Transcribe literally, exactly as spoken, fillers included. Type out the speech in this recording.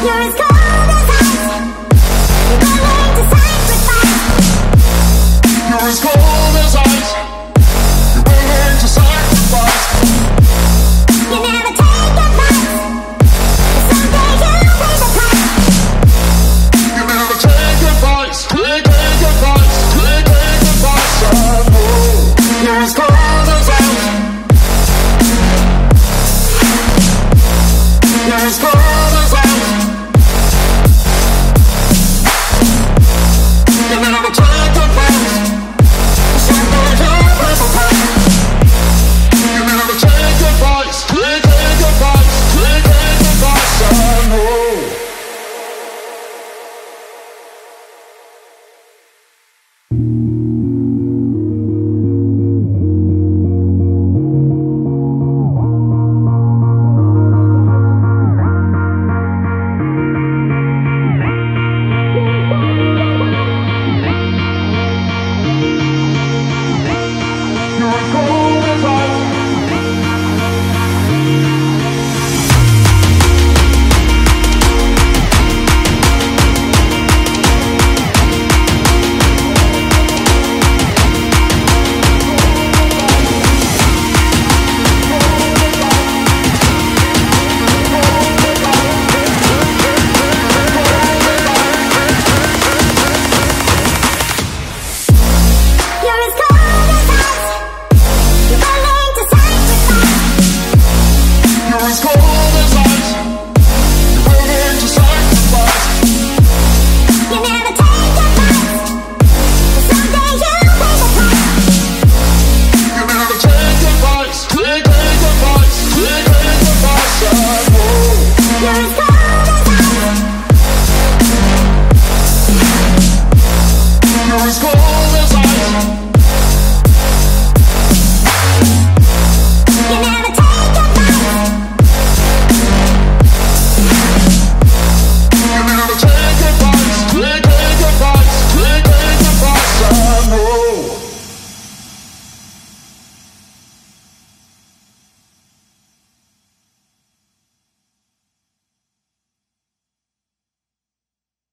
You're as cold as ice. You're willing to sacrifice. You're as cold as ice. You're willing to sacrifice. You never take advice, but someday you'll pay the price. You never take advice. Take, take advice. Take, take advice. I know. You're as cold as ice. You're as cold.